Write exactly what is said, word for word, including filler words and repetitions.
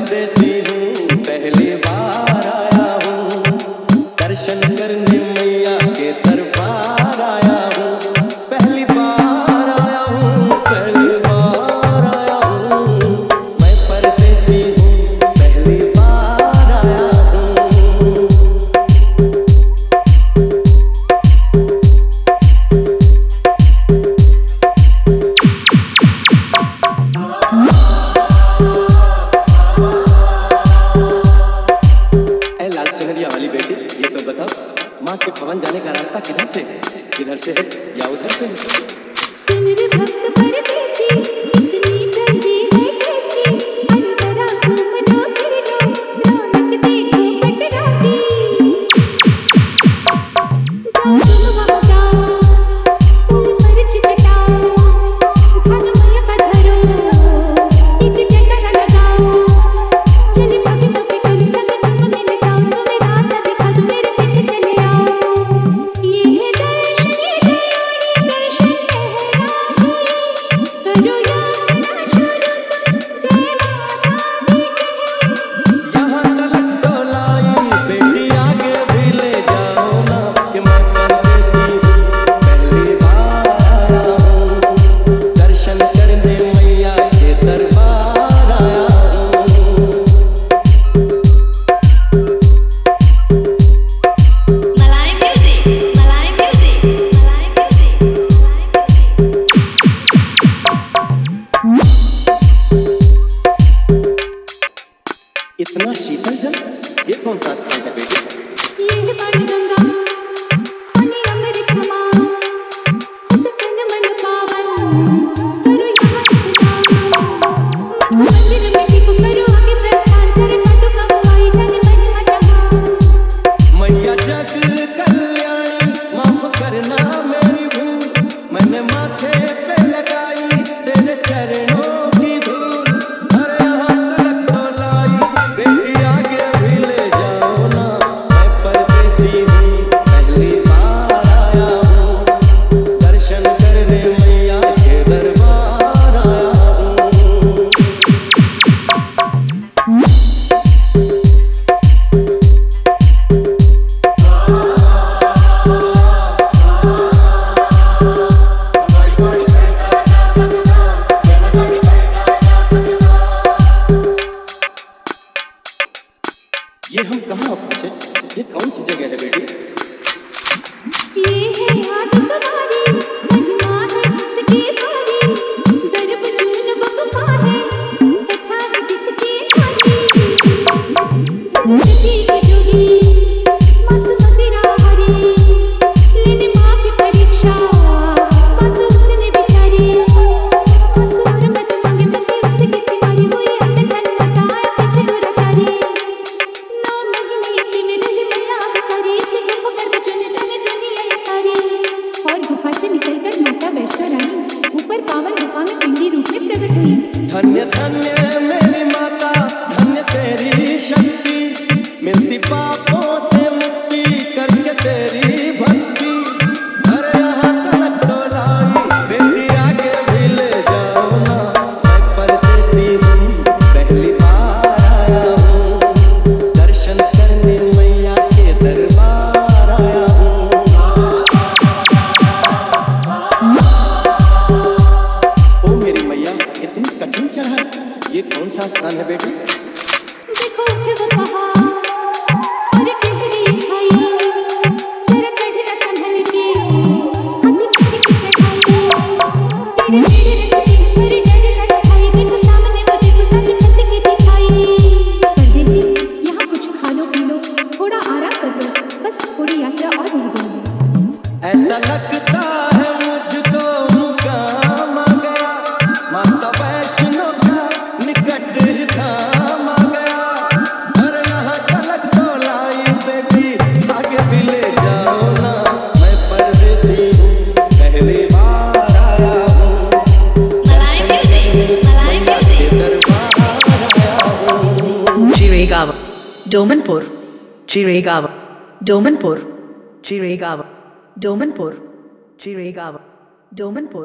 परदेसी हूँ, पहली बार आया हूँ, दर्शन करने मैया के दरबार आया हूँ, पहली बार आया हूँ, पहली बार आया हूँ, मैं परदेसी हूँ, पहली बार आया हूँ। वाली बेटी, ये तो बताओ, माँ के भवन जाने का रास्ता किधर से है? किधर से है या उधर से है? सुन रे भक्त परदेसी, इतनी जल्दी है कैसी? अरे जरा घूम लो फिर लो, रौनक देखो कटरा की। जाओ तुम वहाँ जाओ, तुम परिचित कटाओ, धन मैया का धरो, एक चक्कर लगाओ, चली भागी तो पिटोली संग तुम में लगाओ, तुम्हें रास्ता दिखा दूं मेरे पीछे चले आओ। ये है दर्शन, ये दयानी दर्शन करो यात्रा शुरू तुम, जय माता दी कहे। यहाँ तलक तो लाई बेटी, आगे भी ले जाओ ना, कि मैं परदेसी हूँ, पहली बार आया हूँ, दर्शन करने मैया के दरबार आया हूँ। मलाई म्यूजिक, मलाई म्यूजिक, मलाई इतना शीतल जल, ये कौन सा स्थान है बेटी? ये है पानी गंगा, पानी अमृत समान, खुद तन मन पावन, करो यहाँ स्नान। मंदिर में टिको करो आगे प्रस्थान, चरण तो कबुआई जन मन हटमा। मैया जग कल्याणी, माफ करना मेरी भूल, मैंने माथे पे लगाई तेरे चरणों की धूल। अरे यहाँ तलक तो लाई बेटी, आगे भी ले जाओ ना, मैं परदेसी हूँ, पहली बार आया हूँ, दर्शन करने मैया के दरबार आया हूँ। ये हम कहाँ पहुँचे? ये कौन सी जगह है बेटी? ये है याद तुम्हारी, महिमा है उसकी भारी, दर्ब चून बपा है, कथा है जिसकी भारी। धरती की जोगी, मस्मती राहरी, लेने माँ की परीक्षा, मासूम उसने बिचारी, असुर मत मांगे बल्कि उसकी तिवारी, हुई अंत जन हटाया पीछे दुराचारी। नौ महीने इसी में रही मैया अवतारी, इसी के पुकार में चुने चुने चुनी आई सारी। और गुफा से निकलकर माता बैठकर आई, ऊपर पावन गुफा में पिंडी रूप में प्रकट हुई। धन्य धन्य मेरी माता, धन्य तेरी शक्ति, मिलती पापों से मुक्ति करके तेरी भक्ति। अरे यहाँ तलक तो लाई बेटी, आगे भी ले जाओ ना, मैं परदेसी हूँ, पहली बार आया हूँ, दर्शन करने मैया के दरबार आया हूँ। ओ मेरी मैया, इतनी कठिन चढ़ाई, ये कौन सा स्थान है बेटी? देखो जब पहाड़ और गहरी खाई, जरा कठिन संभल के हाथी घोड़े की चढ़ाई, तेरे मेरे रस्ते पर डर न खाई, देखो सामने वो देखो सारी छत की दिखाई। परदेसी, यहाँ कुछ खा लो पी लो, थोड़ा आराम कर लो, बस थोड़ी यात्रा और बढ़ गई। ऐसा लगता है मुझको मुकाम आ गया, माता वैष्णो का निकट धाम आ गया। अरे यहाँ तलक तो लाई बेटी, आगे भी ले जाओ ना, मैं परदेसी हूँ, पहली बार आया हूँ, मलाई म्यूजिक, मलाई मैया के दरबार आया हूँ। Chiragawa, Domanpur, Chiragawa, Domanpur, Chiragawa, Domanpur, Chiragawa, Domanpur.